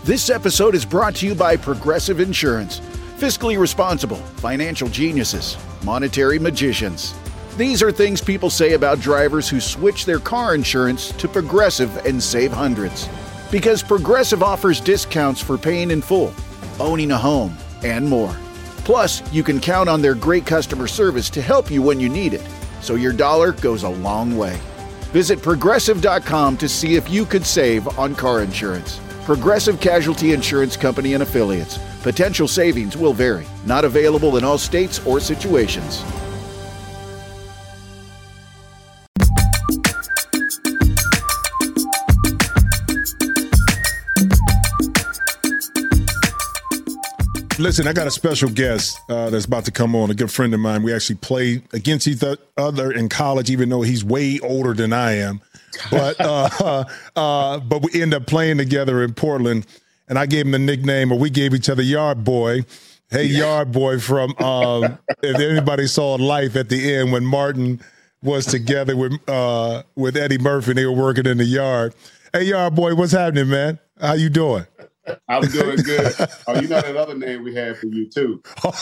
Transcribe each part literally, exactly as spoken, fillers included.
This episode is brought to you by Progressive Insurance. Fiscally responsible, financial geniuses, monetary magicians. These are things people say about drivers who switch their car insurance to Progressive and save hundreds. Because Progressive offers discounts for paying in full, owning a home, and more. Plus, you can count on their great customer service to help you when you need it, so your dollar goes a long way. Visit Progressive dot com to see if you could save on car insurance. Progressive Casualty Insurance Company and Affiliates. Potential savings will vary. Not available in all states or situations. Listen, I got a special guest uh, that's about to come on, a good friend of mine. We actually played against each other in college, even though he's way older than I am. But uh, uh, but we ended up playing together in Portland, and I gave him the nickname, or we gave each other Yard Boy. Hey, Yard Boy from, um, if anybody saw Life at the end when Martin was together with uh, with Eddie Murphy, and they were working in the yard. Hey, Yard Boy, what's happening, man? How you doing? I'm doing good. Oh, you know that other name we had for you, too.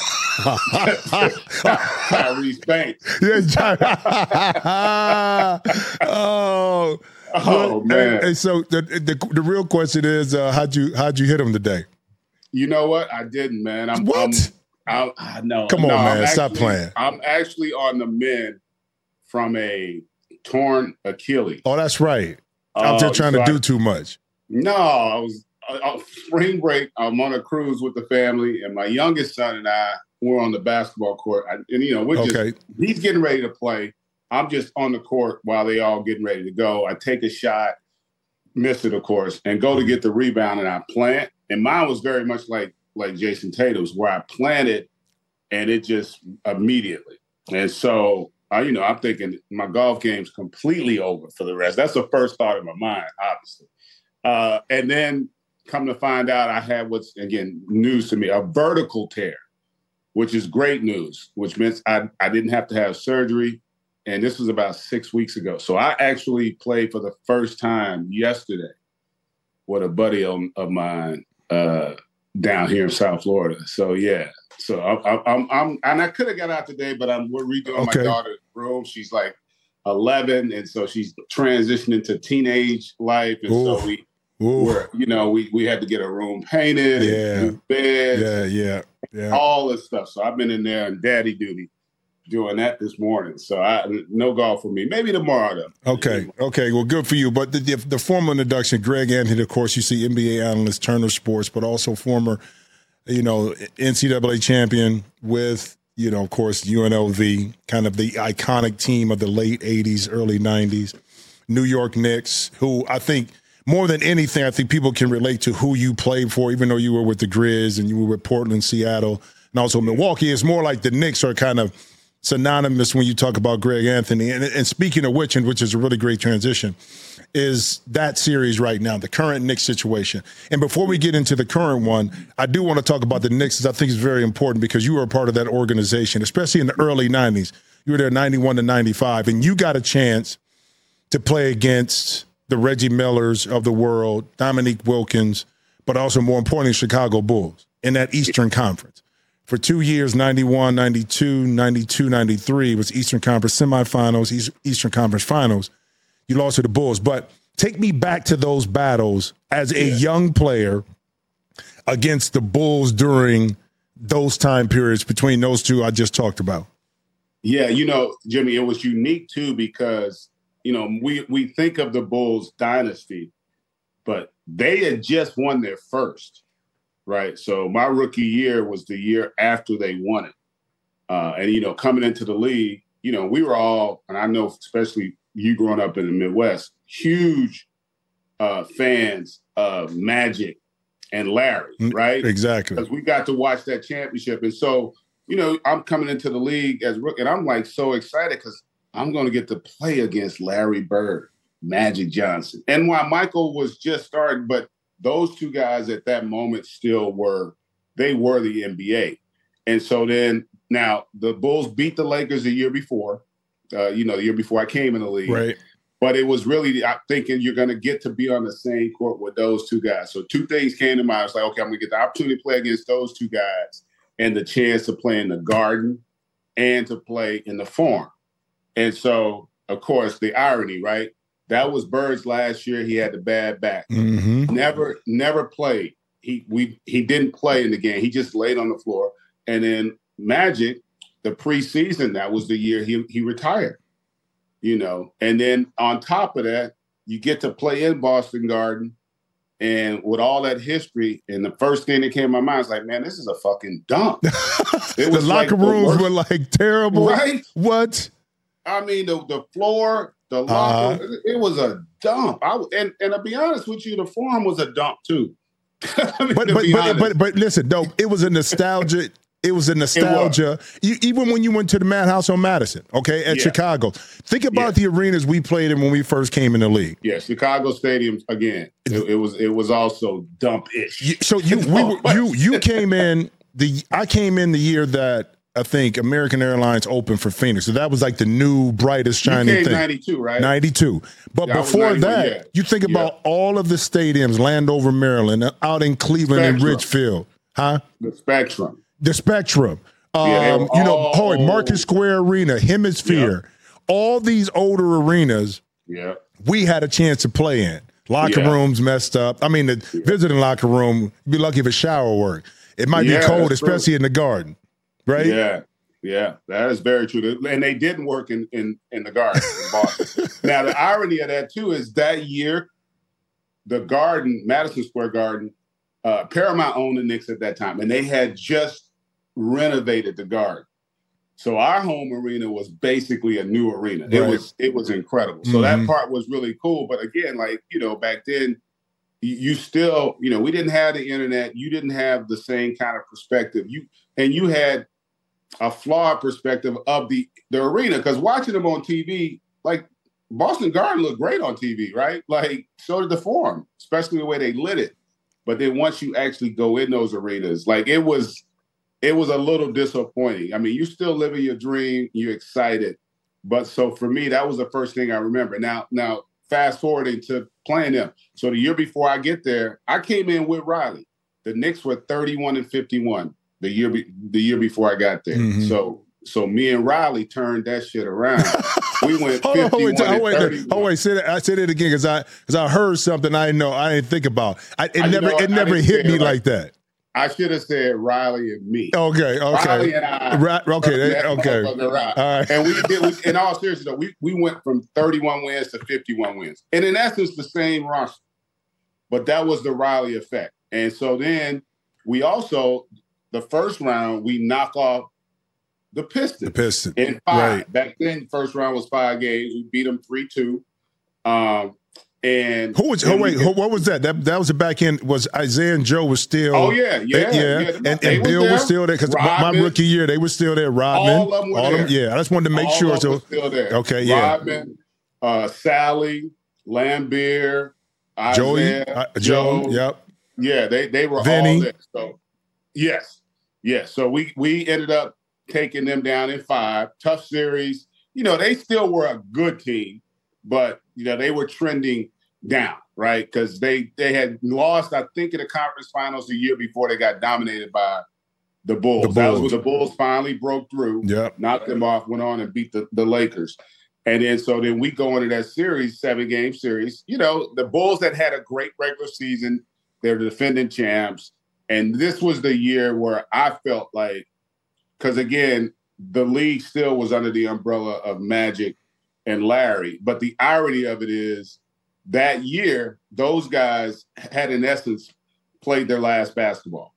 Tyrese Banks. Yeah, oh, oh man. And, and so the, the the real question is, uh, how'd you how'd you hit him today? You know what? I didn't, man. I'm, what? I'm, I know. Come on, no, man. I'm Stop actually, playing. I'm actually on the mend from a torn Achilles. Oh, that's right. I'm uh, just trying so to I, do too much. No, I was uh, spring break. I'm on a cruise with the family, and my youngest son and I were on the basketball court. I, and, you know, we're okay. just, he's getting ready to play. I'm just on the court while they all getting ready to go. I take a shot, miss it, of course, and go to get the rebound, and I plant. And mine was very much like like Jason Tatum's, where I planted, and it just immediately. And so, uh, you know, I'm thinking my golf game's completely over for the rest. That's the first thought in my mind, obviously. Uh, and then come to find out I had what's, again, news to me, a vertical tear, which is great news, which means I, I didn't have to have surgery. And this was about six weeks ago. So I actually played for the first time yesterday with a buddy of, of mine uh, down here in South Florida. So, yeah. So I, I, I'm, I'm, and I could have got out today, but I'm, we're redoing okay. my daughter's room. She's like eleven. And so she's transitioning to teenage life. And Ooh. so we, We're, you know, we, we had to get a room painted, yeah, and new beds, yeah, yeah, yeah, all this stuff. So I've been in there on daddy duty doing that this morning. So I no golf for me. Maybe tomorrow though. Okay, okay. Well, good for you. But the, the, the formal introduction, Greg Anthony, of course, you see N B A analyst, Turner Sports, but also former, you know, N C double A champion with, you know, of course, U N L V, kind of the iconic team of the late eighties, early nineties, New York Knicks, who I think. More than anything, I think people can relate to who you played for, even though you were with the Grizz and you were with Portland, Seattle, and also Milwaukee. It's more like the Knicks are kind of synonymous when you talk about Greg Anthony. And, and speaking of which, and which is a really great transition, is that series right now, the current Knicks situation. And before we get into the current one, I do want to talk about the Knicks, because I think it's very important because you were a part of that organization, especially in the early nineties. You were there ninety-one to ninety-five, and you got a chance to play against the Reggie Millers of the world, Dominique Wilkins, but also more importantly, Chicago Bulls in that Eastern Conference. For two years, ninety-one, ninety-two, ninety-two, ninety-three was Eastern Conference semifinals, Eastern Conference finals. You lost to the Bulls. But take me back to those battles as a yeah. young player against the Bulls during those time periods between those two I just talked about. Yeah, you know, Jimmy, it was unique too because you know, we, we think of the Bulls dynasty, but they had just won their first, right? So my rookie year was the year after they won it. Uh, and, you know, coming into the league, you know, we were all, and I know especially you growing up in the Midwest, huge uh, fans of Magic and Larry, right? Exactly. Because we got to watch that championship. And so, you know, I'm coming into the league as rookie, and I'm like so excited because I'm going to get to play against Larry Bird, Magic Johnson. And while Michael was just starting, but those two guys at that moment still were, they were the N B A. And so then now the Bulls beat the Lakers the year before, uh, you know, the year before I came in the league. Right. But it was really, I'm thinking you're going to get to be on the same court with those two guys. So two things came to mind. I was like, okay, I'm going to get the opportunity to play against those two guys and the chance to play in the Garden and to play in the Forum. And so, of course, the irony, right? That was Bird's last year. He had the bad back. Mm-hmm. Never, never played. He we he didn't play in the game. He just laid on the floor. And then Magic, the preseason, that was the year he he retired. You know, and then on top of that, you get to play in Boston Garden, and with all that history, and the first thing that came to my mind is like, man, this is a fucking dump. It was the locker like rooms the were like terrible, right? What? I mean, the the floor, the locker, uh, it was a dump. I and and to be honest with you, the Forum was a dump too. I mean, but, but, but, but but listen, though, it was a nostalgia. It was a nostalgia. Was. You, even when you went to the Madhouse on Madison, okay, at yeah. Chicago. Think about yeah. the arenas we played in when we first came in the league. Yeah, Chicago Stadium again. It, it was it was also dump-ish. So you we were, you you came in the I came in the year that I think American Airlines opened for Phoenix. So that was like the new brightest shining you came thing. ninety-two, right? ninety-two. But yeah, before that, yeah. you think about yeah. all of the stadiums, Landover, Maryland, out in Cleveland Spectrum. and Ridgefield, huh? The Spectrum. The Spectrum, um, yeah, you know, oh, Market Square Arena, Hemisphere, yeah. all these older arenas, yeah, we had a chance to play in. Locker yeah. rooms messed up. I mean, the yeah. visiting locker room, you'd be lucky if a shower worked. It might yeah, be cold, especially true. in the Garden, right? Yeah, yeah, that is very true. And they didn't work in in, in the Garden in Boston. Now, the irony of that, too, is that year, the Garden, Madison Square Garden, uh, Paramount owned the Knicks at that time, and they had just renovated the Garden. So our home arena was basically a new arena. Right. It was it was incredible. So mm-hmm. that part was really cool. But again, like, you know, back then, you, you still, you know, we didn't have the internet. You didn't have the same kind of perspective. You and you had a flawed perspective of the, the arena. Because watching them on T V, like Boston Garden looked great on T V, right? Like, so did the Forum, especially the way they lit it. But then once you actually go in those arenas, like it was It was a little disappointing. I mean, you still living your dream, you're excited. But so for me, that was the first thing I remember. Now, now fast forwarding to playing them. So the year before I get there, I came in with Riley. The Knicks were thirty-one and fifty-one the year be, the year before I got there. Mm-hmm. So so me and Riley turned that shit around. We went fifty-one oh, wait, and wait, thirty-one. Oh wait, say that. I said it again because I because I heard something I didn't know. I didn't think about. I, it I, never know, it never hit me like, like that. I should have said Riley and me. Okay, okay. Riley and I. Right, okay, they, okay. All right. And we did. We, in all seriousness, though, we we went from thirty-one wins to fifty-one wins, and in essence, the same roster. But that was the Riley effect, and so then we also the first round we knock off the Pistons. The Pistons in five. Right. Back then, first round was five games. We beat them three two. Um, And who was? Oh wait, who, what was that? That that was the back end. Was Isaiah and Joe was still? Oh yeah, yeah, they, yeah. yeah. And, and Bill was, was still there because my rookie year they were still there. Rodman, all of them were all there. Them, yeah, I just wanted to make all sure. Of so them were still there. Okay, yeah. Rodman, uh, Sally, Lambeer, Joey, Isaiah, uh, Joe, Joe. Yep. Yeah, they they were Vinny. all there. So yes, yes. So we we ended up taking them down in five. Tough series. You know, they still were a good team, but you know they were trending down, right? Because they they had lost, I think, in the conference finals the year before they got dominated by the Bulls. The Bulls. That was when the Bulls finally broke through, yep. knocked them off, went on and beat the, the Lakers. And then so then we go into that series, seven-game series. You know, the Bulls had had a great regular season. They're the defending champs. And this was the year where I felt like, because again, the league still was under the umbrella of Magic and Larry. But the irony of it is, that year, those guys had, in essence, played their last basketball.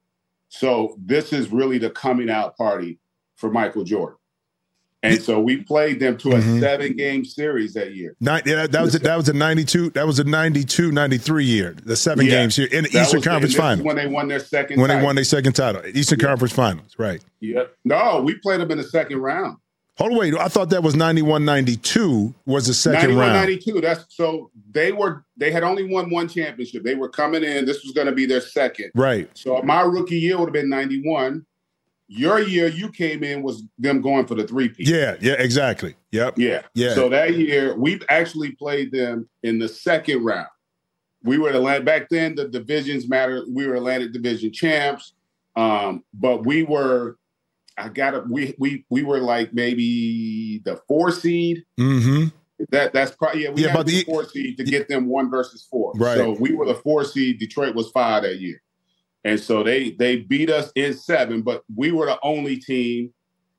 So this is really the coming out party for Michael Jordan. And so we played them to a mm-hmm. seven-game series that year. Nine, yeah, that was a, that was a ninety-two. That was a ninety-two ninety-three year. The seven yeah, games here in the Eastern was, Conference Finals when they won their second. When title. they won their second title, Eastern yeah. Conference Finals, right? Yeah. No, we played them in the second round. Hold on, wait. I thought that was ninety-one ninety-two was the second round. ninety-two That's so they were they had only won one championship. They were coming in. This was going to be their second. Right. So my rookie year would have been ninety-one. Your year you came in was them going for the three-peat. Yeah, yeah, exactly. Yep. Yeah. Yeah. So that year, we actually played them in the second round. We were Atlantic back then. The divisions mattered. We were Atlantic Division champs, um, but we were. I got it. We we we were like maybe the four seed. Mm-hmm. That that's probably yeah. We yeah, had but the the four seed to get them one versus four. Right. So we were the four seed. Detroit was five that year, and so they they beat us in seven. But we were the only team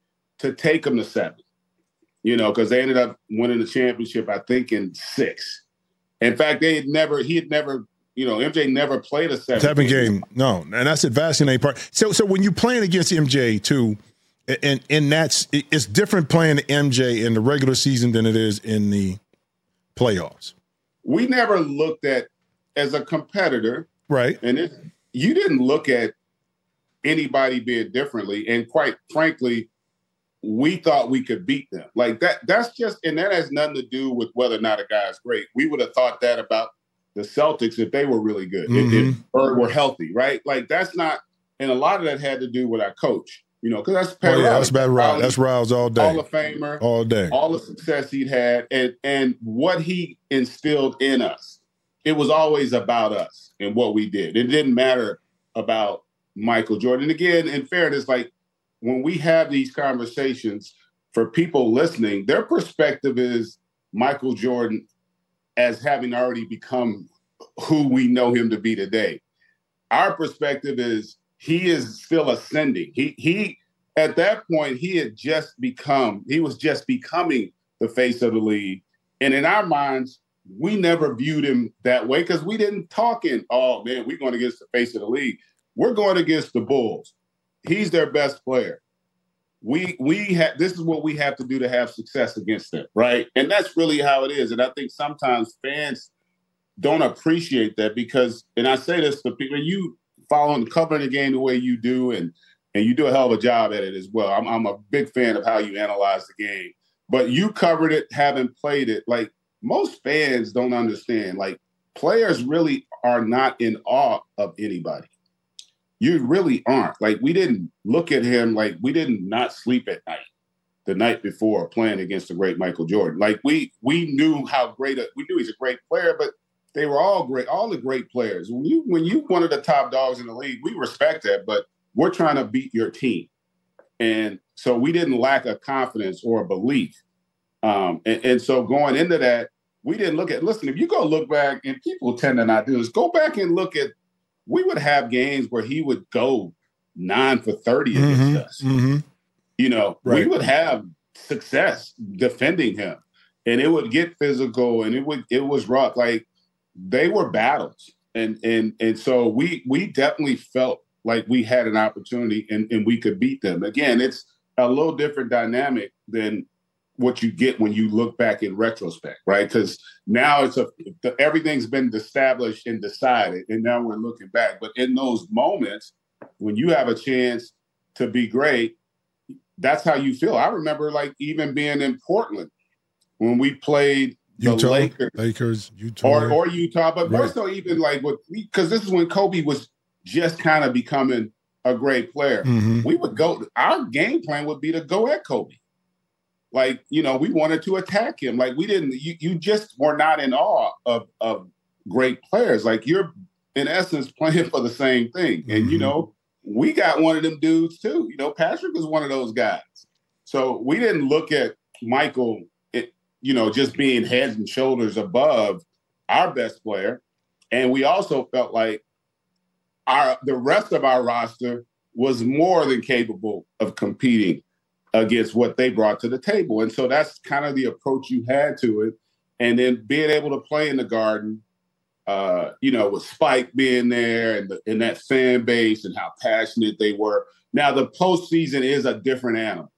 to take them to seven. You know, because they ended up winning the championship, I think, in six. In fact, they had never, he had never, you know, M J never played a seven, seven game. game. No, and that's the fascinating part. So, so when you're playing against M J too, and and that's it's different playing M J in the regular season than it is in the playoffs. We never looked at as a competitor, right? And it, you didn't look at anybody being differently, and quite frankly, we thought we could beat them. Like that, that's just, and that has nothing to do with whether or not a guy is great. We would have thought that about the Celtics if they were really good, mm-hmm. if, if, or were healthy, right? Like that's not, and a lot of that had to do with our coach, you know, because that's Pat oh, yeah, Riley. that's Pat Riley. That's Riles all day. Hall of Famer. All day. All the success he'd had and, and what he instilled in us. It was always about us and what we did. It didn't matter about Michael Jordan. And again, in fairness, like, when we have these conversations, for people listening, their perspective is Michael Jordan as having already become who we know him to be today. Our perspective is he is still ascending. He he at that point he had just become, he was just becoming the face of the league. And in our minds, we never viewed him that way because we didn't talk in, oh man, we're going against the face of the league. We're going against the Bulls. He's their best player. We we have this is what we have to do to have success against them, right? And that's really how it is. And I think sometimes fans don't appreciate that because, and I say this to people, you following covering the game the way you do, and and you do a hell of a job at it as well. I'm I'm a big fan of how you analyze the game, but you covered it, having played it. Like most fans don't understand. Like players really are not in awe of anybody. You really aren't. Like, we didn't look at him like we didn't not sleep at night the night before playing against the great Michael Jordan. Like, we we knew how great, a, we knew he's a great player, but they were all great, all the great players. When you when you one of the top dogs in the league, we respect that, but we're trying to beat your team. And so we didn't lack a confidence or a belief. Um, and, and so going into that, we didn't look at, listen, if you go look back, and people tend to not do this, go back and look at, we would have games where he would go nine for thirty against mm-hmm, us. Mm-hmm. You know, right. We would have success defending him, and it would get physical, and it would it was rough. Like they were battles, and and and so we we definitely felt like we had an opportunity, and, and we could beat them. Again, it's a little different dynamic than what you get when you look back in retrospect, right? Because now it's a the, everything's been established and decided, and now we're looking back. But in those moments, when you have a chance to be great, that's how you feel. I remember, like, even being in Portland when we played the Utah, Lakers, Lakers, Utah, or or Utah, but more right. so even like what because this is when Kobe was just kind of becoming a great player. Mm-hmm. We would go. Our game plan would be to go at Kobe. Like, you know, we wanted to attack him. Like, we didn't, you, you just were not in awe of, of great players. Like, you're, in essence, playing for the same thing. And, mm-hmm. you know, we got one of them dudes, too. You know, Patrick was one of those guys. So we didn't look at Michael, it, you know, just being heads and shoulders above our best player. And we also felt like our the rest of our roster was more than capable of competing against what they brought to the table. And so that's kind of the approach you had to it. And then being able to play in the Garden, uh, you know, with Spike being there and, the, and that fan base and how passionate they were. Now, the postseason is a different animal.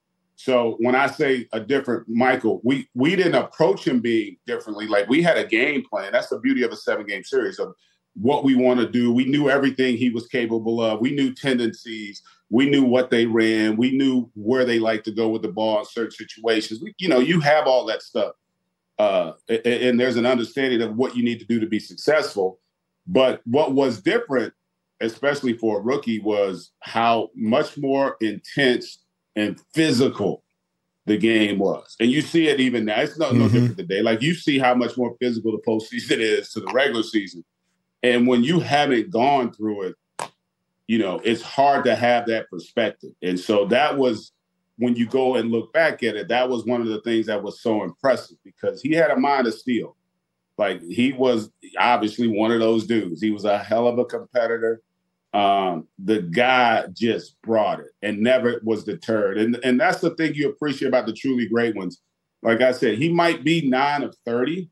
So when I say a different Michael, we we didn't approach him being differently. Like, we had a game plan. That's the beauty of a seven-game series of what we want to do. We knew everything he was capable of. We knew tendencies. We knew what they ran. We knew where they like to go with the ball in certain situations. We, you know, you have all that stuff. Uh, and, and there's an understanding of what you need to do to be successful. But what was different especially for a rookie, was how much more intense and physical the game was. And you see it even now. It's no, mm-hmm. no different today. Like, you see how much more physical the postseason is to the regular season. And when you haven't gone through it, you know, it's hard to have that perspective. And so that was, when you go and look back at it, that was one of the things that was so impressive, because he had a mind of steel. Like, he was obviously one of those dudes. He was a hell of a competitor. Um, the guy just brought it and never was deterred. And, and that's the thing you appreciate about the truly great ones. Like I said, he might be nine of thirty,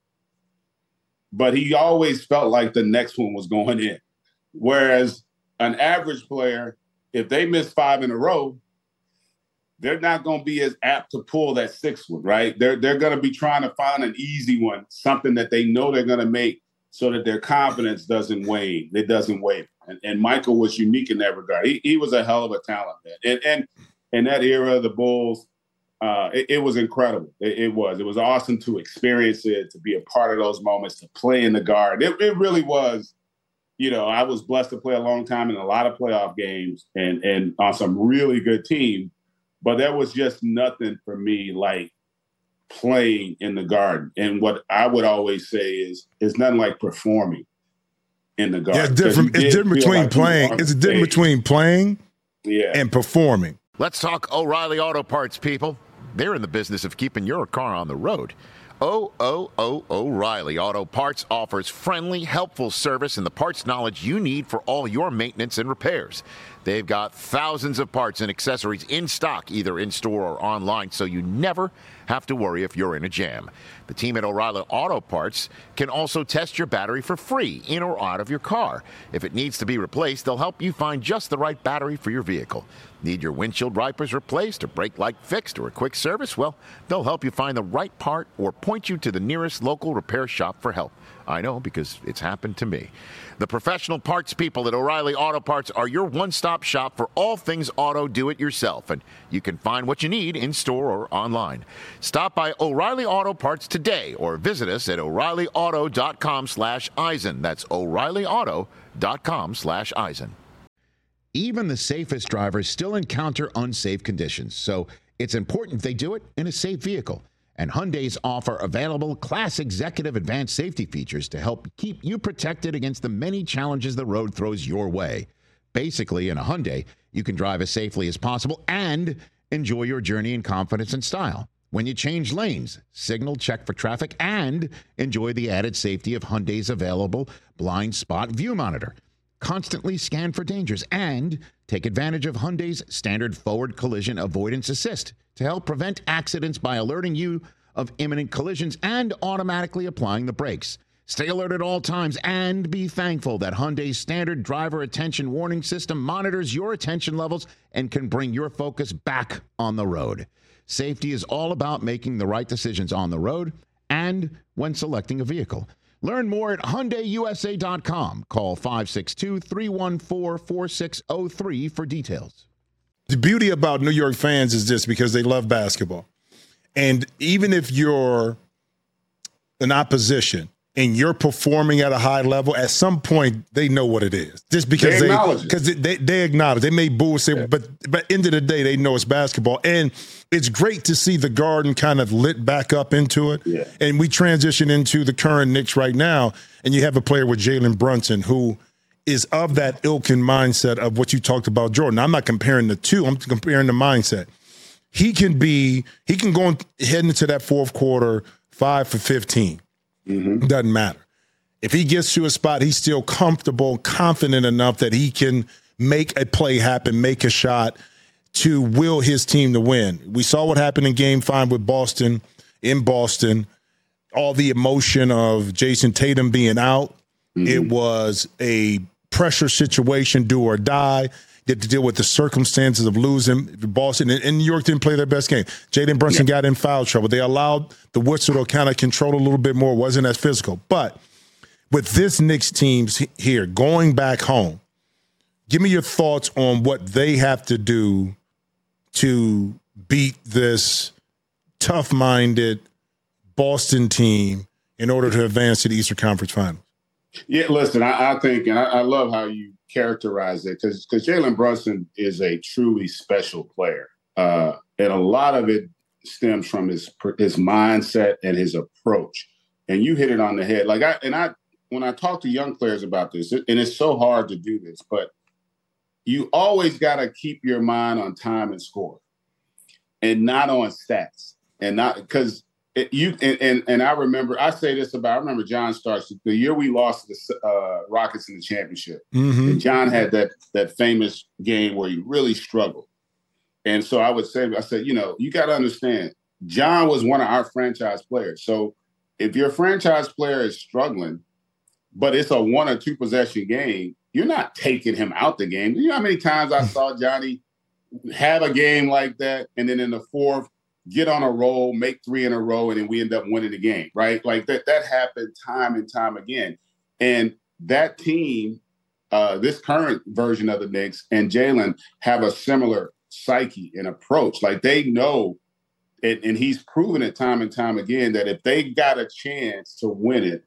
but he always felt like the next one was going in. Whereas an average player, if they miss five in a row, they're not going to be as apt to pull that sixth one, right? They're, they're going to be trying to find an easy one, something that they know they're going to make, so that their confidence doesn't wane. It doesn't waver. And, and Michael was unique in that regard. He, he was a hell of a talent, man. And, and in that era, the Bulls, uh, it, it was incredible. It, it was. It was awesome to experience it, to be a part of those moments, to play in the guard. It, it really was. You know, I was blessed to play a long time in a lot of playoff games and, and on some really good teams. But there was just nothing for me like playing in the Garden. And what I would always say is, it's nothing like performing in the Garden. Yeah, it's different. It's different between like playing. It's different between playing yeah. and performing. Let's talk O'Reilly Auto Parts, people. They're in the business of keeping your car on the road. O O O O'Reilly Auto Parts offers friendly, helpful service and the parts knowledge you need for all your maintenance and repairs. They've got thousands of parts and accessories in stock, either in-store or online, so you never have to worry if you're in a jam. The team at O'Reilly Auto Parts can also test your battery for free, in or out of your car. If it needs to be replaced, they'll help you find just the right battery for your vehicle. Need your windshield wipers replaced or brake light fixed or a quick service? Well, they'll help you find the right part or point you to the nearest local repair shop for help. I know, because it's happened to me. The professional parts people at O'Reilly Auto Parts are your one-stop shop for all things auto do-it-yourself, and you can find what you need in-store or online. Stop by O'Reilly Auto Parts today or visit us at O'Reilly Auto dot com slash Eisen. That's O'Reilly Auto dot com slash Eisen. Even the safest drivers still encounter unsafe conditions, so it's important they do it in a safe vehicle. And Hyundai's offer available Class Executive Advanced Safety features to help keep you protected against the many challenges the road throws your way. Basically, in a Hyundai, you can drive as safely as possible and enjoy your journey in confidence and style. When you change lanes, signal, check for traffic, and enjoy the added safety of Hyundai's available blind spot view monitor. Constantly scan for dangers and take advantage of Hyundai's standard forward collision avoidance assist to help prevent accidents by alerting you of imminent collisions and automatically applying the brakes. Stay alert at all times and be thankful that Hyundai's standard driver attention warning system monitors your attention levels and can bring your focus back on the road. Safety is all about making the right decisions on the road and when selecting a vehicle. Learn more at Hyundai U S A dot com. Call five six two, three one four, four six zero three for details. The beauty about New York fans is this, because they love basketball. And even if you're an opposition and you're performing at a high level, at some point they know what it is. Just because they they because they, they, they acknowledge. They may boo and say, yeah. but but end of the day, they know it's basketball. And it's great to see the Garden kind of lit back up into it. Yeah. And we transition into the current Knicks right now, and you have a player with Jalen Brunson who is of that ilk and mindset of what you talked about, Jordan. I'm not comparing the two. I'm comparing the mindset. He can be, he can go head into that fourth quarter, five for fifteen. Mm-hmm. Doesn't matter. If he gets to a spot, he's still comfortable, confident enough that he can make a play happen, make a shot to will his team to win. We saw what happened in game five with Boston, in Boston, all the emotion of Jason Tatum being out. Mm-hmm. It was a pressure situation, do or die. You had to deal with the circumstances of losing Boston. And New York didn't play their best game. Jalen Brunson yeah. got in foul trouble. They allowed the whistle to kind of control a little bit more. It wasn't as physical. But with this Knicks team here going back home, give me your thoughts on what they have to do to beat this tough-minded Boston team in order to advance to the Eastern Conference Finals. Yeah, listen, I, I think, and I, I love how you characterize it, because because Jalen Brunson is a truly special player, uh, and a lot of it stems from his his mindset and his approach. And you hit it on the head. Like I and I, when I talk to young players about this, and it's so hard to do this, but you always got to keep your mind on time and score, and not on stats, and not because. It, you and, and and I remember I say this about I remember John Starks the year we lost the uh, Rockets in the championship. Mm-hmm. And John had that that famous game where he really struggled, and so I would say I said you know you got to understand John was one of our franchise players. So if your franchise player is struggling, but it's a one or two possession game, you're not taking him out the game. You know how many times I saw Johnny have a game like that, and then in the fourth, get on a roll, make three in a row, and then we end up winning the game, right? Like that that happened time and time again. And that team, uh, this current version of the Knicks and Jalen have a similar psyche and approach. Like they know, and, and he's proven it time and time again, that if they got a chance to win it,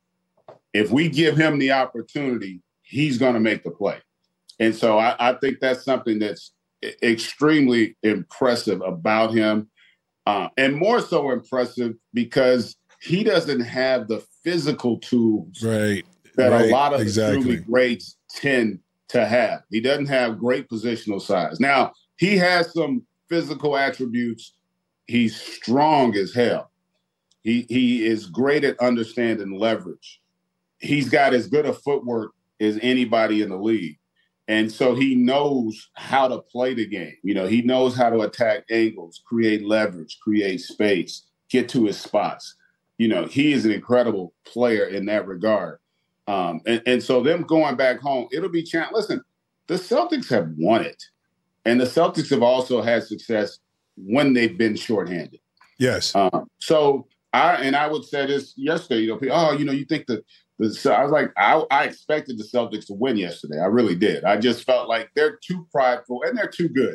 if we give him the opportunity, he's going to make the play. And so I, I think that's something that's extremely impressive about him. Uh, and more so impressive because he doesn't have the physical tools right, that right, a lot of exactly. the truly greats tend to have. He doesn't have great positional size. Now, he has some physical attributes. He's strong as hell. He he is great at understanding leverage. He's got as good a footwork as anybody in the league. And so he knows how to play the game. You know, he knows how to attack angles, create leverage, create space, get to his spots. You know, he is an incredible player in that regard. Um, and, and so them going back home, it'll be challenging. Listen, the Celtics have won it. And the Celtics have also had success when they've been shorthanded. Yes. Um, so I, and I would say this yesterday, you know, people, oh, you know, you think that, So I was like, I, I expected the Celtics to win yesterday. I really did. I just felt like they're too prideful and they're too good.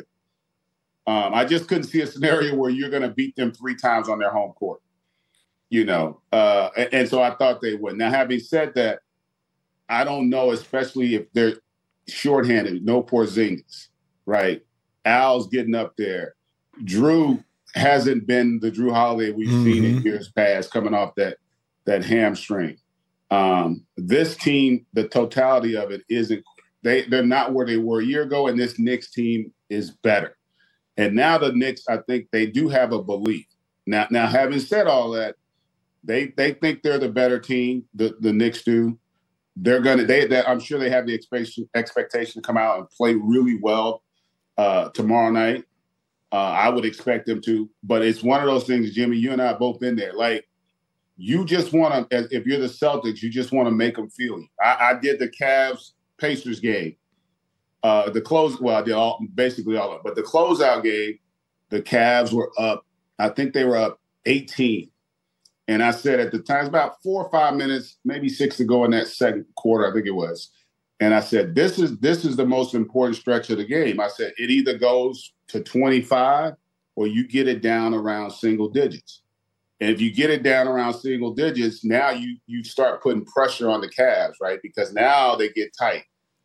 Um, I just couldn't see a scenario where you're going to beat them three times on their home court, you know. Uh, and, and so I thought they would. Now, having said that, I don't know, especially if they're shorthanded, no Porzingis, right? Al's getting up there. Drew hasn't been the Drew Holiday we've mm-hmm. seen in years past, coming off that that hamstring. Um, this team, the totality of it isn't, they, they're not where they were a year ago, and this Knicks team is better. And now the Knicks, I think they do have a belief. Now, now having said all that, they they think they're the better team, the, the Knicks do. They're going to, they, they, I'm sure they have the expectation, expectation to come out and play really well uh, tomorrow night. Uh, I would expect them to, but it's one of those things, Jimmy, you and I have both been there. Like, you just want to, if you're the Celtics, you just want to make them feel you. I, I did the Cavs-Pacers game. Uh, the close, well, I did all, basically all of it. But the closeout game, the Cavs were up. I think they were up eighteen. And I said at the time, it's about four or five minutes, maybe six to go in that second quarter, I think it was. And I said, this is this is the most important stretch of the game. I said, it either goes to twenty-five or you get it down around single digits. And if you get it down around single digits, now you you start putting pressure on the Cavs, right? Because now they get tight.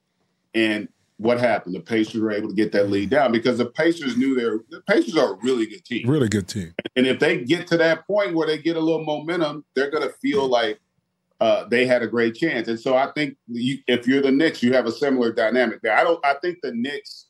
And what happened? The Pacers were able to get that lead down because the Pacers knew they're the Pacers are a really good team. Really good team. And if they get to that point where they get a little momentum, they're going to feel like uh, they had a great chance. And so I think you, if you're the Knicks, you have a similar dynamic there. I don't. I think the Knicks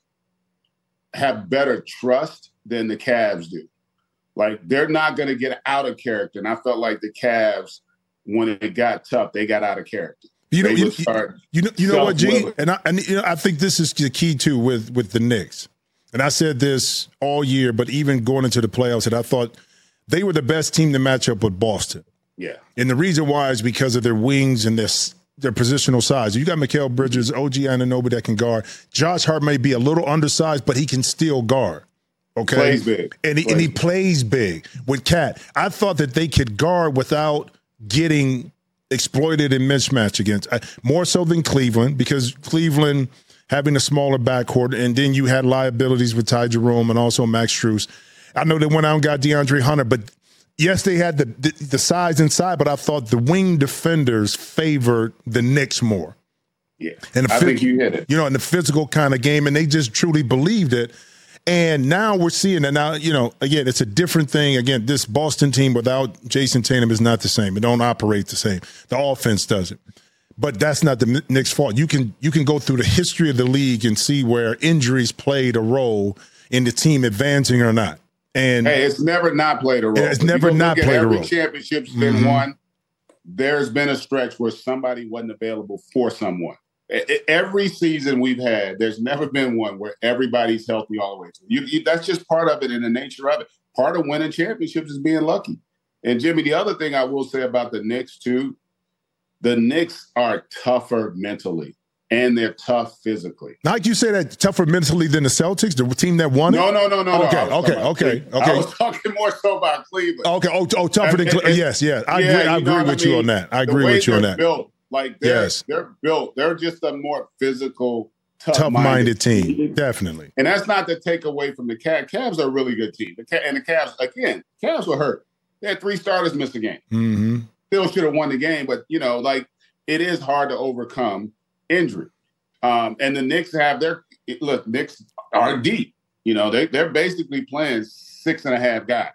have better trust than the Cavs do. Like, they're not going to get out of character. And I felt like the Cavs, when it got tough, they got out of character. You know, you, you know, you know what, G? And I, and you know, I think this is the key too with with the Knicks. And I said this all year, but even going into the playoffs, that I thought they were the best team to match up with Boston. Yeah. And the reason why is because of their wings and their their positional size. You got Mikal Bridges, O G Anunoby that can guard. Josh Hart may be a little undersized, but he can still guard. Okay. Plays big. And he, plays and he big. plays big with Cat. I thought that they could guard without getting exploited in mismatch against, uh, more so than Cleveland, because Cleveland having a smaller backcourt, and then you had liabilities with Ty Jerome and also Max Strus. I know they went out and got DeAndre Hunter, but yes, they had the, the the size inside, but I thought the wing defenders favored the Knicks more. Yeah, and the I think you hit it. You know, in the physical kind of game, and they just truly believed it. And now we're seeing that. Now, you know, again, it's a different thing. Again, this Boston team without Jason Tatum is not the same. It don't operate the same. The offense doesn't. But that's not the Knicks' fault. You can you can go through the history of the league and see where injuries played a role in the team advancing or not. And hey, it's never not played a role. It's never not played a role. Every championship's been mm-hmm. won. There's been a stretch where somebody wasn't available for someone. Every season we've had, there's never been one where everybody's healthy all the way. You, you, that's just part of it in the nature of it. Part of winning championships is being lucky. And, Jimmy, the other thing I will say about the Knicks, too, the Knicks are tougher mentally, and they're tough physically. Like you say that tougher mentally than the Celtics, the team that won it? No, no, no, no. Okay, no. okay, okay, okay. I was talking more so about Cleveland. Okay, oh, oh tougher than Cleveland. Yes, yes. I yeah, agree, I agree with I mean? you on that. I agree with you on that. Built, like they're, yes. they're built. They're just a more physical, tough-minded, tough-minded team. team. Definitely. And that's not to take away from the Cavs. Cavs are a really good team. The Cavs, and the Cavs, again, Cavs were hurt. They had three starters miss the game. Mm-hmm. Still should have won the game, but, you know, like, it is hard to overcome injury. Um, and the Knicks have their – look, Knicks are deep. You know, they, they're basically playing six and a half guys.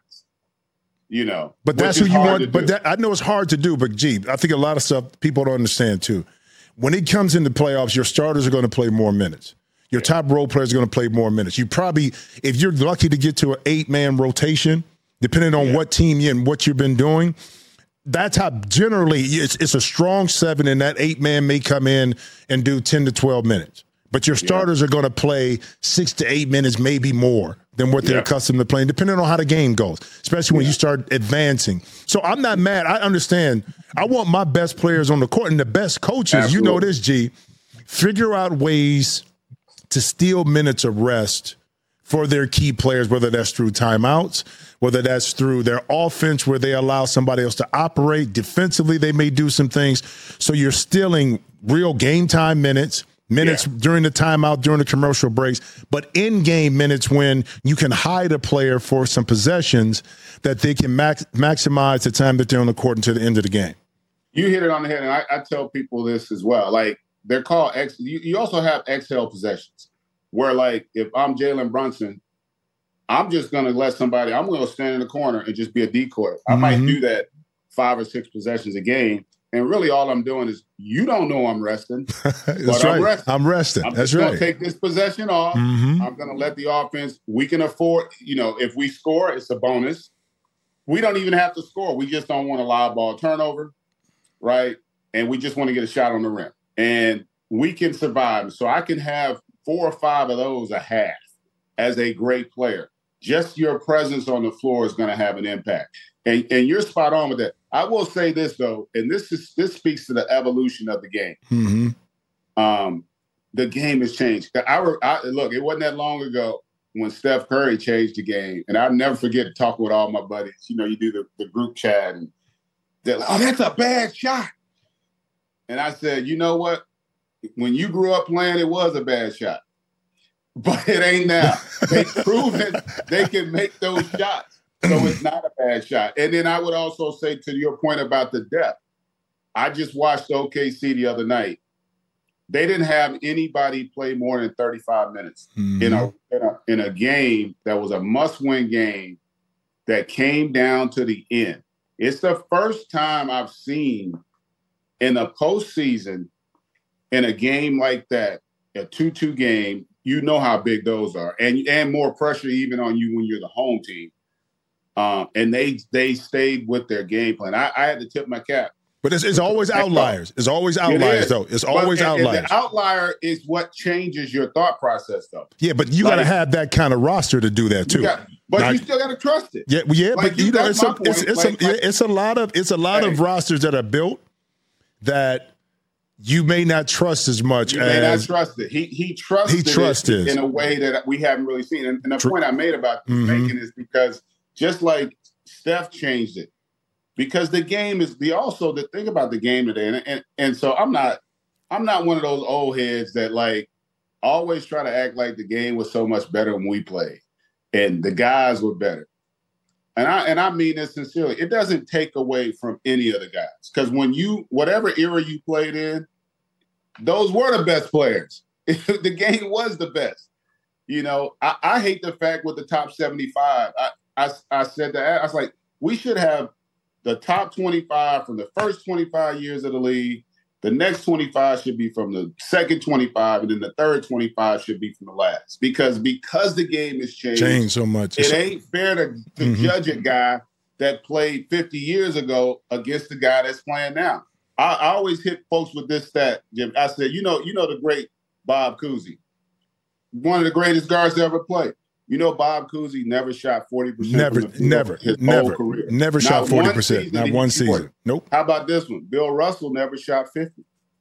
You know, but that's who you want. But that, I know it's hard to do. But gee, I think a lot of stuff people don't understand too. When it comes into playoffs, your starters are going to play more minutes. Your yeah. top role players are going to play more minutes. You probably, if you're lucky to get to an eight-man rotation, depending on yeah. what team you and what you've been doing, that's how generally it's, it's a strong seven, and that eight-man may come in and do ten to twelve minutes. But your starters yeah. are going to play six to eight minutes, maybe more than what they're yeah. accustomed to playing, depending on how the game goes, especially when yeah. you start advancing. So I'm not mad. I understand. I want my best players on the court, and the best coaches, Absolutely. you know this, G, figure out ways to steal minutes of rest for their key players, whether that's through timeouts, whether that's through their offense where they allow somebody else to operate. Defensively, they may do some things. So you're stealing real game time minutes, minutes yeah. during the timeout, during the commercial breaks, but in-game minutes when you can hide a player for some possessions that they can max, maximize the time that they're on the court until the end of the game. You hit it on the head, and I, I tell people this as well. Like, they're called X. You, you also have exhale possessions where, like, if I'm Jalen Brunson, I'm just going to let somebody, I'm going to stand in the corner and just be a decoy. I mm-hmm. might do that five or six possessions a game. And really all I'm doing is, you don't know I'm resting. That's but right. I'm resting. I'm resting. I'm That's just right. going to take this possession off. Mm-hmm. I'm going to let the offense, we can afford, you know, if we score, it's a bonus. We don't even have to score. We just don't want a live ball turnover, right? And we just want to get a shot on the rim. And we can survive. So I can have four or five of those a half as a great player. Just your presence on the floor is going to have an impact. And, and you're spot on with that. I will say this, though, and this is this speaks to the evolution of the game. Mm-hmm. Um, the game has changed. I, I, look, it wasn't that long ago when Steph Curry changed the game. And I'll never forget talking with all my buddies. You know, you do the, the group chat, and they're like, oh, that's a bad shot. And I said, you know what? When you grew up playing, it was a bad shot. But it ain't now. They've proven they can make those shots. So it's not a bad shot. And then I would also say, to your point about the depth, I just watched O K C the other night. They didn't have anybody play more than thirty-five minutes mm-hmm. in, a, in, a, in a game that was a must-win game that came down to the end. It's the first time I've seen in a postseason, in a game like that, a two-two game, you know how big those are, and and more pressure even on you when you're the home team. Um, and they they stayed with their game plan. I, I had to tip my cap. But it's, it's always outliers. It's always outliers, it though. It's always but, outliers. And the outlier is what changes your thought process, though. Yeah, but you like, got to have that kind of roster to do that too. Got, but now, you still got to trust it. Yeah, yeah. Like, but you, you know, it's a, it's, it's, like, a, like, it's a lot of it's a lot hey. of rosters that are built that you may not trust as much you as may not trust it. He he trusted, he trusted it in a way that we haven't really seen. And, and the Tr- point I made about mm-hmm. making is because just like Steph changed it, because the game is the also the thing about the game today, and, and and so I'm not I'm not one of those old heads that like always try to act like the game was so much better when we played and the guys were better. and I and I mean this sincerely, it doesn't take away from any of the guys. Because when you, whatever era you played in, those were the best players. The game was the best. You know, I, I hate the fact with the top seventy-five. I, I, I said that. I was like, we should have the top twenty-five from the first twenty-five years of the league. The next twenty-five should be from the second twenty-five, and then the third twenty-five should be from the last. Because because the game has changed, changed so much. It ain't fair to, to mm-hmm. judge a guy that played fifty years ago against the guy that's playing now. I, I always hit folks with this stat, Jim. I said, you know, you know the great Bob Cousy, one of the greatest guards to ever play. You know, Bob Cousy never shot forty percent. Never, from the field never, his never, whole career. Never Not shot forty percent. Not one season. Nope. How about this one? Bill Russell never shot fifty.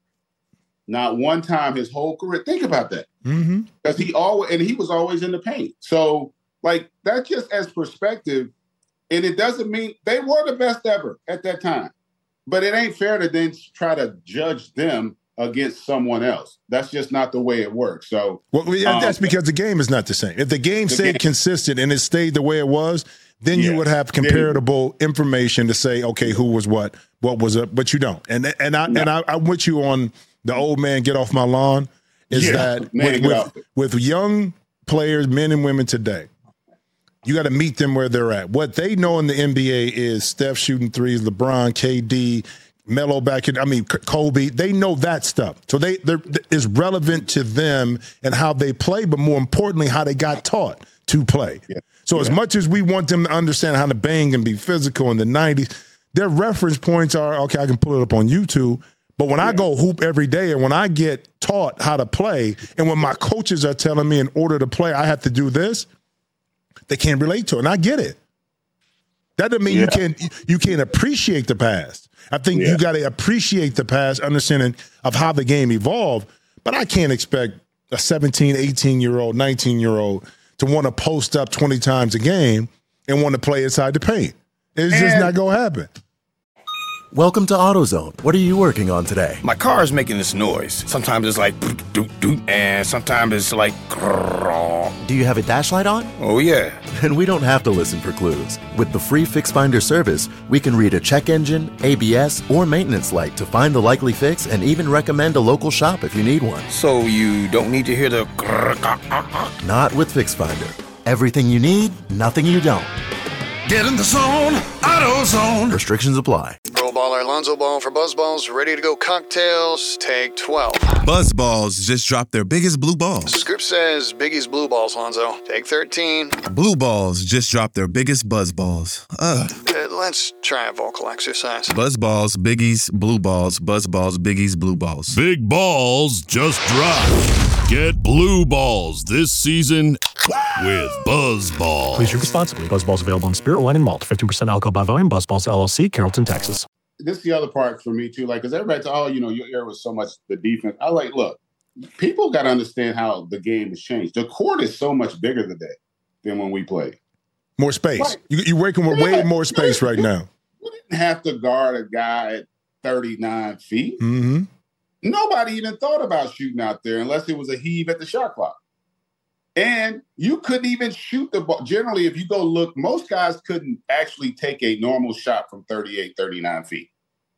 Not one time his whole career. Think about that. Because mm-hmm. he always and he was always in the paint. So, like, that's just as perspective. And it doesn't mean they were the best ever at that time. But it ain't fair to then try to judge them against someone else. That's just not the way it works. So, well, um, that's because the game is not the same. If the game the stayed game, consistent and it stayed the way it was, then yes, you would have comparable then, information to say, okay, who was what, what was it, but you don't. And and I no. and I, I'm with you on the old man get off my lawn. Is yeah, that man, with, with, with young players, men and women today, you got to meet them where they're at. What they know in the N B A is Steph shooting threes, LeBron, K D, Melo back in, I mean, Kobe, they know that stuff. So they is relevant to them and how they play, but more importantly, how they got taught to play. Yeah. So yeah. as much as we want them to understand how to bang and be physical in the nineties, their reference points are, okay, I can pull it up on YouTube. But when yeah. I go hoop every day and when I get taught how to play and when my coaches are telling me in order to play, I have to do this, they can't relate to it. And I get it. That doesn't mean yeah. you can't you can't appreciate the past. I think yeah. you got to appreciate the past, understanding of how the game evolved. But I can't expect a seventeen, eighteen-year-old, nineteen-year-old to want to post up twenty times a game and want to play inside the paint. It's and just not going to happen. Welcome to AutoZone. What are you working on today? My car is making this noise. Sometimes it's like doot doot, and sometimes it's like. Do you have a dash light on? Oh yeah. Then we don't have to listen for clues. With the free Fix Finder service, we can read a check engine, A B S, or maintenance light to find the likely fix and even recommend a local shop if you need one. So you don't need to hear the. Not with Fix Finder. Everything you need, nothing you don't. Get in the zone, AutoZone. Restrictions apply. Roll baller Alonzo Ball for Buzzballs. Ready to go cocktails. Take twelve. Buzzballs just dropped their biggest blue balls. Script says Biggie's blue balls, Lonzo. Take thirteen. Blue balls just dropped their biggest buzzballs. Ugh. Uh, let's try a vocal exercise. Buzzballs, Biggie's, blue balls, buzzballs, Biggie's, blue balls. Big balls just dropped. Get blue balls this season with Buzzballs. Please drink responsibly. Buzzballs available in spirit, wine, and malt. fifteen percent alcohol by volume. Buzzballs, L L C, Carrollton, Texas. This is the other part for me, too. Like, because everybody's, oh, you know, your era was so much the defense. I like, look, people got to understand how the game has changed. The court is so much bigger today than when we played. More space. Like, you, you're working with yeah, way more space right now. You didn't have to guard a guy at thirty-nine feet. Mm-hmm. Nobody even thought about shooting out there unless it was a heave at the shot clock. And you couldn't even shoot the ball. Generally, if you go look, most guys couldn't actually take a normal shot from thirty-eight, thirty-nine feet.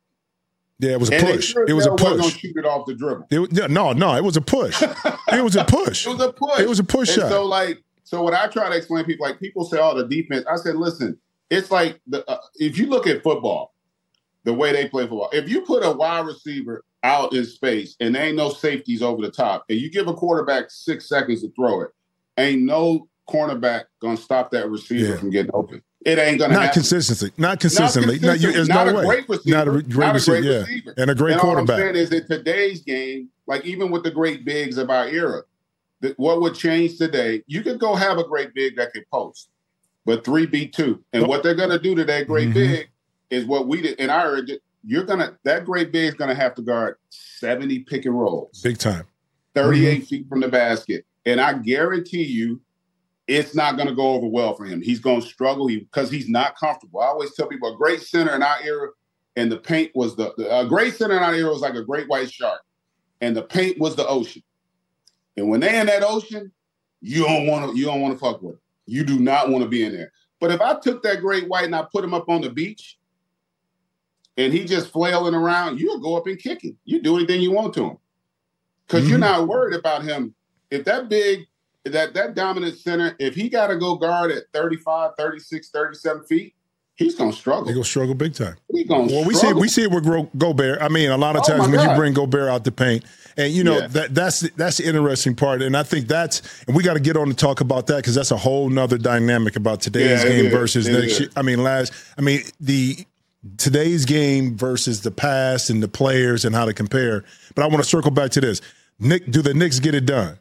Yeah, it was a and push. Sure it was a push. Going to shoot it off the dribble. It, no, no, it was a push. It was a push. It was a push. It was a push and shot. So, like, so what I try to explain to people, like, people say, "Oh, the defense." I said, "Listen, it's like the uh, if you look at football, the way they play football. If you put a wide receiver out in space and there ain't no safeties over the top, and you give a quarterback six seconds to throw it, ain't no cornerback gonna stop that receiver yeah. from getting open. It ain't gonna not happen. Consistency. Not consistently. Not consistently. No, there's not no a way. Great receiver. Not a great, not receiver, a great yeah. receiver. And a great and quarterback. All I'm saying is that today's game, like even with the great bigs of our era, that what would change today, you could go have a great big that could post, but three beat two. And oh. what they're gonna do to that great mm-hmm. big is what we did. And I heard that you're gonna that great big is gonna have to guard seventy pick and rolls. Big time. thirty-eight mm-hmm. feet from the basket. And I guarantee you, it's not going to go over well for him. He's going to struggle because he, he's not comfortable. I always tell people a great center in our era, and the paint was the, the a great center in our era was like a great white shark, and the paint was the ocean. And when they're in that ocean, you don't want to you don't want to fuck with them. You do not want to be in there. But if I took that great white and I put him up on the beach and he just flailing around, you'll go up and kick him. You do anything you want to him. Because mm-hmm. you're not worried about him. If that big, that that dominant center, if he got to go guard at thirty-five, thirty-six, thirty-seven feet, he's going to struggle. He's going to struggle big time. He's going to well, struggle. we see, we see it with Go- Gobert. I mean, a lot of times oh when God. you bring Gobert out the paint, and, you know, yeah. that that's that's the interesting part. And I think that's – and we got to get on to talk about that because that's a whole nother dynamic about today's yeah, game is. versus it next year. I mean, last – I mean, the today's game versus the past and the players and how to compare. But I want to circle back to this. Nick, do the Knicks get it done?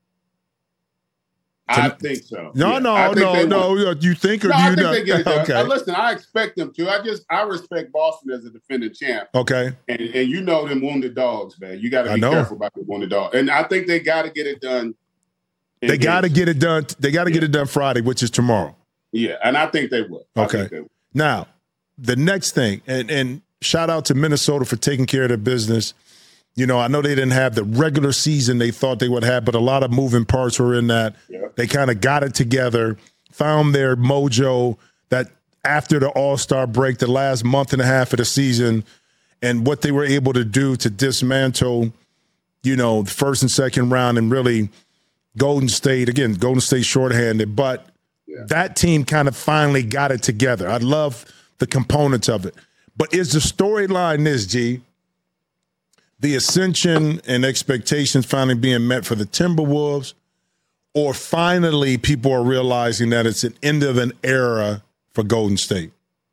I think so. No, yeah. no, no, no. You think or no, do you I think not? They get it done. Okay. Uh, listen, I expect them to. I just I respect Boston as a defending champ. Okay. And and you know them wounded dogs, man. You got to be careful about the wounded dog. And I think they got to get it done. They got to get it done. They got to yeah. get it done Friday, which is tomorrow. Yeah, and I think they will. I okay. They will. Now, the next thing, and and shout out to Minnesota for taking care of their business. You know, I know they didn't have the regular season they thought they would have, but a lot of moving parts were in that. Yeah. They kind of got it together, found their mojo that after the All-Star break, the last month and a half of the season, and what they were able to do to dismantle, you know, the first and second round and really Golden State, again, Golden State shorthanded, but yeah. that team kind of finally got it together. I love the components of it. But is the storyline this, G? The ascension and expectations finally being met for the Timberwolves, or finally people are realizing that it's an end of an era for Golden State?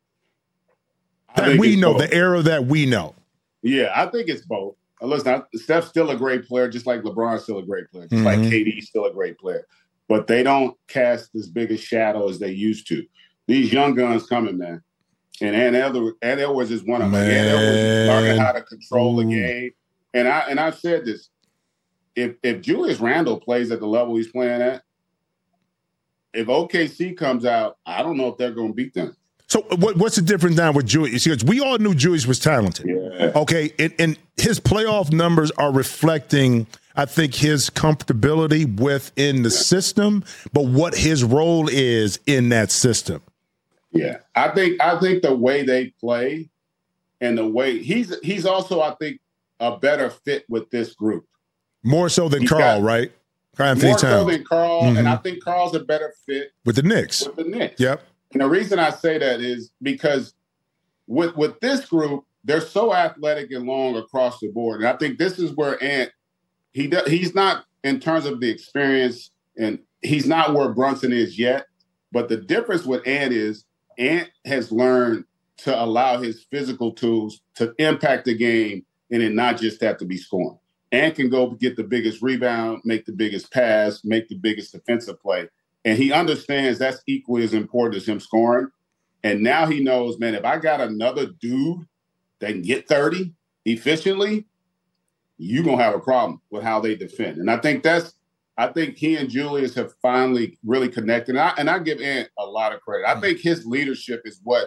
That we know, both. The era that we know. Yeah, I think it's both. Listen, Steph's still a great player, just like LeBron's still a great player, just mm-hmm. like K D's still a great player. But they don't cast as big a shadow as they used to. These young guns coming, man. And Ant Edwards, Ant Edwards is one of them. Ant Edwards is learning how to control the game. And I and I've said this: if if Julius Randle plays at the level he's playing at, if O K C comes out, I don't know if they're going to beat them. So what, what's the difference now with Julius? Because we all knew Julius was talented. Yeah. Okay, and, and his playoff numbers are reflecting, I think, his comfortability within the yeah. system, but what his role is in that system. Yeah, I think I think the way they play and the way he's he's also I think. a better fit with this group. More so than He's Carl, got, right? Carl more Towns. so than Carl, mm-hmm. and I think Carl's a better fit with the Knicks. With the Knicks. Yep. And the reason I say that is because with with this group, they're so athletic and long across the board. And I think this is where Ant, he does, he's not in terms of the experience, and he's not where Brunson is yet. But the difference with Ant is Ant has learned to allow his physical tools to impact the game and it not just have to be scoring. Ant can go get the biggest rebound, make the biggest pass, make the biggest defensive play. And he understands that's equally as important as him scoring. And now he knows, man, if I got another dude that can get thirty efficiently, you're going to have a problem with how they defend. And I think that's, I think he and Julius have finally really connected. And I, and I give Ant a lot of credit. I think his leadership is what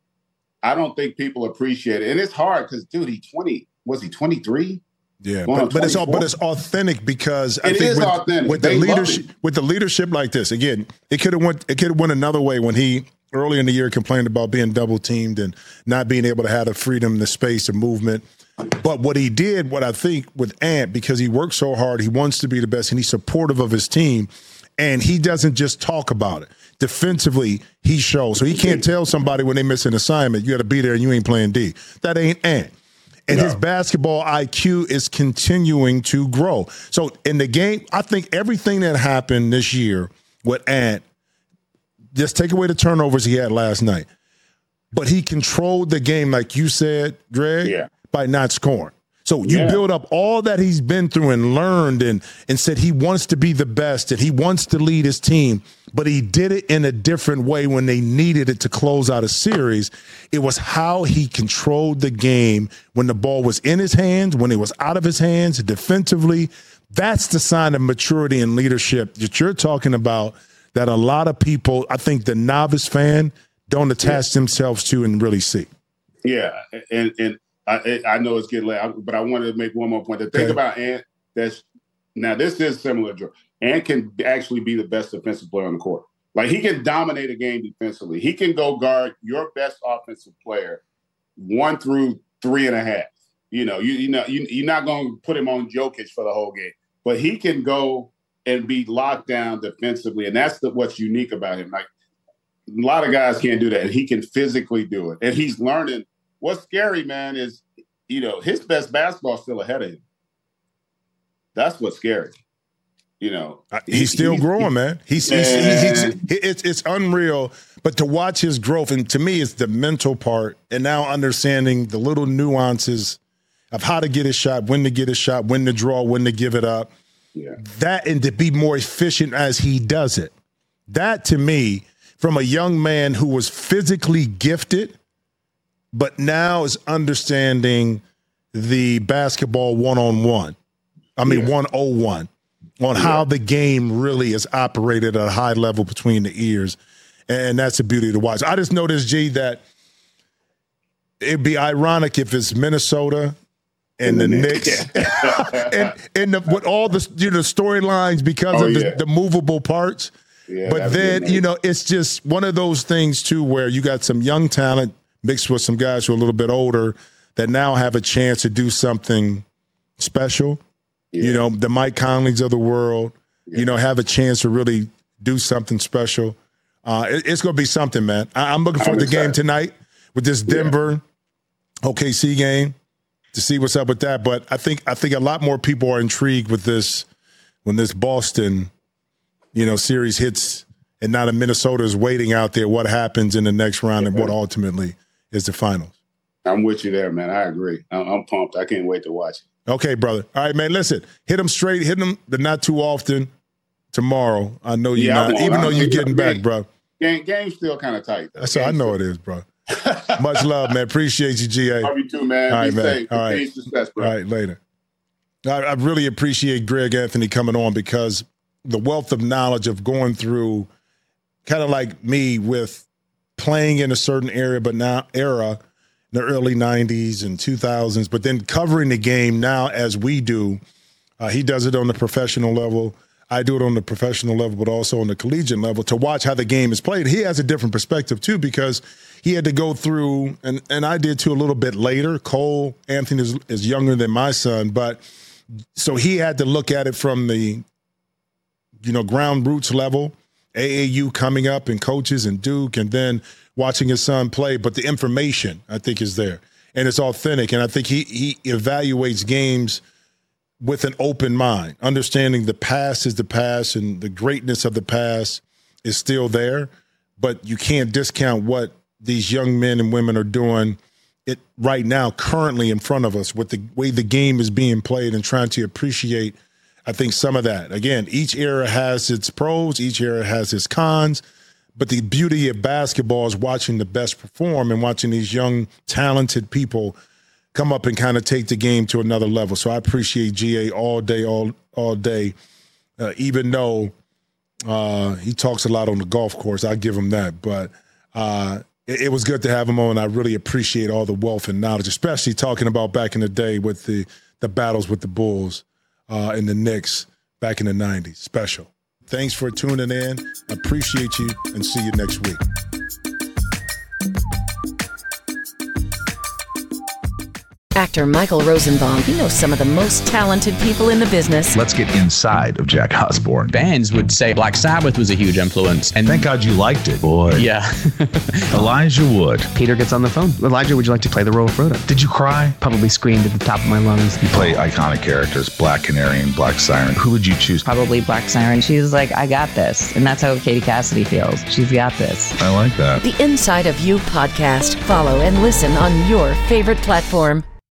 I don't think people appreciate it. And it's hard because, dude, he twenty, was he twenty-three? Yeah, but, but it's all but it's authentic because I it think is with, authentic. with the They leadership with the leadership like this, again, it could have went it could have went another way when he early in the year complained about being double teamed and not being able to have the freedom, the space, the movement. But what he did, what I think with Ant, because he works so hard, he wants to be the best and he's supportive of his team, and he doesn't just talk about it. Defensively, he shows. So he can't tell somebody when they miss an assignment, you got to be there and you ain't playing D. That ain't Ant. And no. his basketball I Q is continuing to grow. So in the game, I think everything that happened this year with Ant, just take away the turnovers he had last night. But he controlled the game, like you said, Greg, yeah. by not scoring. So you yeah. build up all that he's been through and learned and, and said he wants to be the best and he wants to lead his team, but he did it in a different way when they needed it to close out a series. It was how he controlled the game when the ball was in his hands, when it was out of his hands, defensively. That's the sign of maturity and leadership that you're talking about that a lot of people, I think the novice fan, don't attach yeah. themselves to and really see. Yeah, and and I, I know it's getting late, but I wanted to make one more point. The thing okay. about Ant, that's now this is similar. Ant can actually be the best defensive player on the court. Like, he can dominate a game defensively. He can go guard your best offensive player one through three and a half. You know, you, you know, you, you're not going to put him on Jokic for the whole game, but he can go and be locked down defensively. And that's the, what's unique about him. Like, a lot of guys can't do that, and he can physically do it. And he's learning. What's scary, man, is, you know, his best basketball is still ahead of him. That's what's scary. You know, he's, he's still he's, growing, he's, man. He's, he's, he's, he's it's it's unreal. But to watch his growth, and to me, it's the mental part, and now understanding the little nuances of how to get a shot, when to get a shot, when to draw, when to give it up. Yeah. That, and to be more efficient as he does it. That, to me, from a young man who was physically gifted, but now is understanding the basketball one-on-one. I mean, one oh one. On yeah. how the game really is operated at a high level between the ears. And that's the beauty to watch. I just noticed, G, that it'd be ironic if it's Minnesota and, and the, the Knicks. Yeah. and and the, with all the, you know, storylines because oh, of the, yeah. the movable parts. Yeah, but then, you know, it's just one of those things, too, where you got some young talent mixed with some guys who are a little bit older that now have a chance to do something special. Yeah. You know, the Mike Conleys of the world, yeah. you know, have a chance to really do something special. Uh, it, it's going to be something, man. I, I'm looking forward to the game tonight with this Denver yeah. O K C game to see what's up with that. But I think I think a lot more people are intrigued with this when this Boston, you know, series hits and now the Minnesota is waiting out there what happens in the next round yeah, and what ultimately is the finals. I'm with you there, man. I agree. I'm, I'm pumped. I can't wait to watch it. Okay, brother. All right, man, listen. Hit them straight. Hit them the not too often tomorrow. I know you're yeah, not, even though you're getting back, bro. Game, game's still kind of tight. That's I know it is, bro. Much love, man. Appreciate you, G A. Love you too, man. All right, Be man. safe. All right. Success, bro. All right, later. I, I really appreciate Greg Anthony coming on because the wealth of knowledge of going through kind of like me with playing in a certain area, but now era, the early nineties and two thousands, but then covering the game now as we do. Uh, he does it on the professional level. I do it on the professional level, but also on the collegiate level to watch how the game is played. He has a different perspective, too, because he had to go through, and, and I did, too, a little bit later. Cole Anthony is, is younger than my son, but so he had to look at it from the, you know, ground roots level, A A U coming up and coaches and Duke, and then watching his son play, but the information, I think, is there. And it's authentic, and I think he he evaluates games with an open mind, understanding the past is the past and the greatness of the past is still there, but you can't discount what these young men and women are doing it right now, currently in front of us, with the way the game is being played and trying to appreciate, I think, some of that. Again, each era has its pros, each era has its cons, but the beauty of basketball is watching the best perform and watching these young, talented people come up and kind of take the game to another level. So I appreciate G A all day, all all day, uh, even though uh, he talks a lot on the golf course. I give him that. But uh, it, it was good to have him on. I really appreciate all the wealth and knowledge, especially talking about back in the day with the, the battles with the Bulls uh, and the Knicks back in the nineties. Special. Thanks for tuning in. I appreciate you, and see you next week. Actor Michael Rosenbaum. He knows some of the most talented people in the business. Let's get inside of Jack Osbourne. Bands would say Black Sabbath was a huge influence. And thank God you liked it. Boy. Yeah. Elijah Wood. Peter gets on the phone. Elijah, would you like to play the role of Frodo? Did you cry? Probably screamed at the top of my lungs. You play iconic characters, Black Canary and Black Siren. Who would you choose? Probably Black Siren. She's like, I got this. And that's how Katie Cassidy feels. She's got this. I like that. The Inside of You podcast. Follow and listen on your favorite platform.